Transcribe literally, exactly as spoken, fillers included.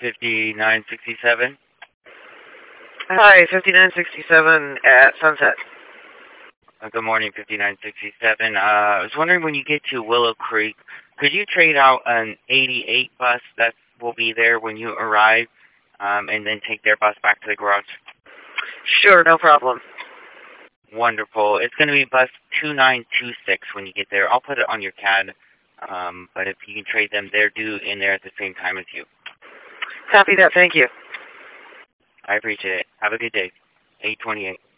fifty-nine sixty-seven. Hi, fifty-nine sixty-seven at Sunset. Uh, good morning, fifty-nine sixty-seven. Uh, I was wondering, when you get to Willow Creek, could you trade out an eighty-eight bus that will be there when you arrive, um, and then take their bus back to the garage? Sure, no problem. Wonderful. It's going to be bus two nine two six when you get there. I'll put it on your C A D, um, but if you can trade them, they're due in there at the same time as you. Copy that, thank you. I appreciate it. Have a good day. eight twenty-eight.